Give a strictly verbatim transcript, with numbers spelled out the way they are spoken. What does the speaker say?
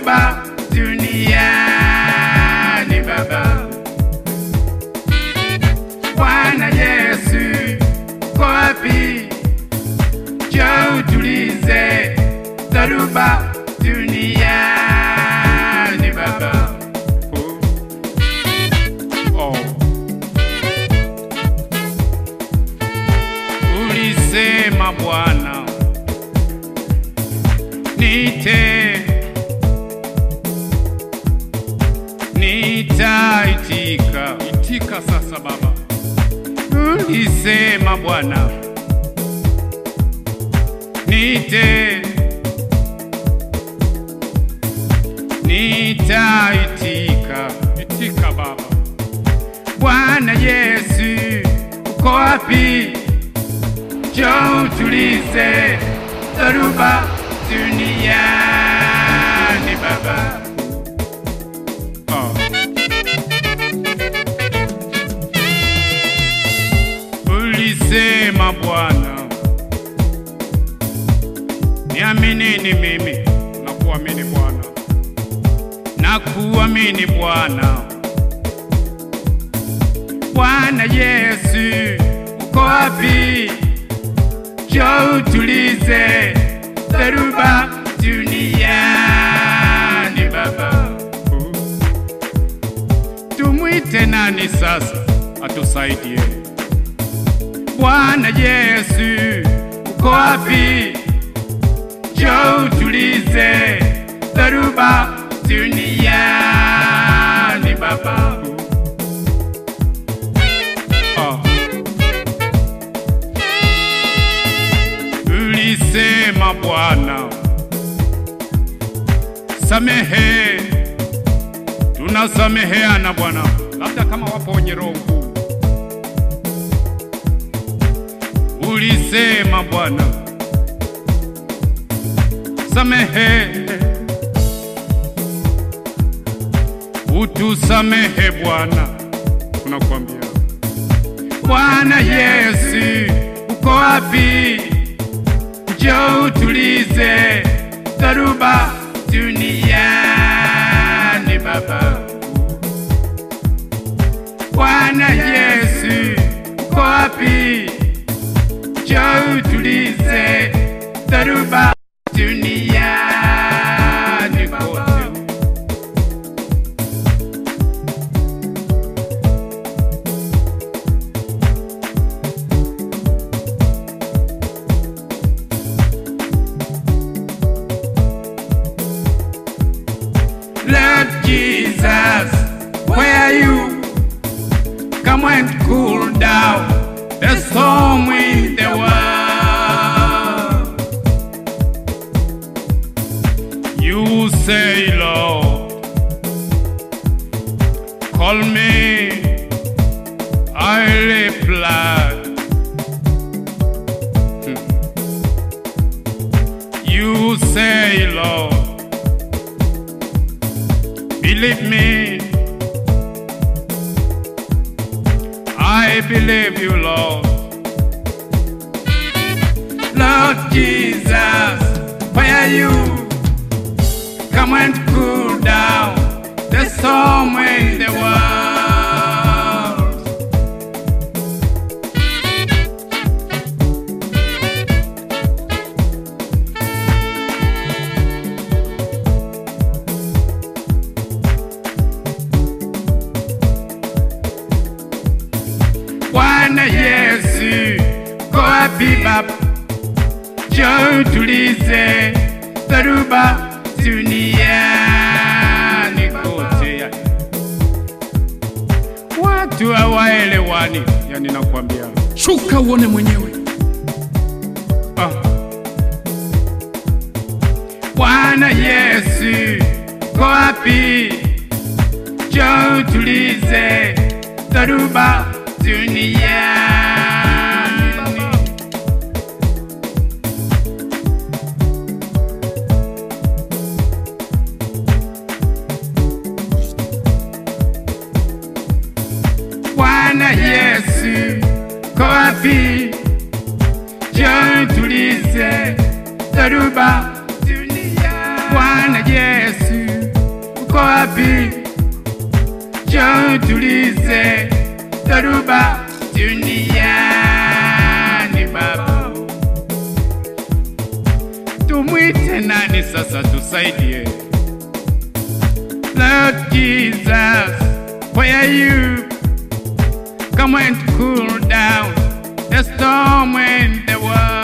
dharuba duniani Baba. Bwana Yesu uko wapi? Njoo utulize dharuba duniani Baba. Oh. Ulisema Bwana nite nitaitika. Itika sasa Baba. Ulisema Bwana nite nitaitika. Itika Baba. Bwana Yesu uko wapi? Njoo utulize dharuba duniani Baba. Oh. Ulisema Bwana niaminini mimi. Nakuamini Bwana, nakuamini Bwana. Bwana Yesu uko wapi? Njoo utulize dharuba duniani Baba. Tumwite nani sasa atusaidie? Bwana Yesu uko wapi? Njoo utulize dharuba duniani Baba. Oh. Ulisema Bwana samehe, tunasameheana Bwana, labda kama wapo wenye roho kuu. Ulisema Bwana samehe, utusamehe Bwana. Tunakuambia Bwana Yesu uko wapi? Njoo utulize dharuba duniani Baba. Bwana Yesu uko wapi? Njoo utulize dharuba duniani kote. Lord Jesus, where are you? Come and cool down the storm in the world. You say, Lord, call me, I reply. You say, Lord, believe me, I believe you, Lord. Lord Jesus, where are you? Come and cool down the storm in the world. Bwana Yesu uko wapi Baba? Njoo utulize dharuba duniani kote. Watu hawaelewani, yani nakwambia. Shuka uone mwenyewe. Ah. Bwana Yesu uko wapi? Njoo utulize dharuba duniani. Bwana Yesu uko wapi? Njoo utulize dharuba duniani. Bwana Yesu wapi? Njoo tulize dhoruba duniani Baba. Tumwite nani sasa tusaidie? Lord Jesus, where are you? Come and cool down the storm in the world.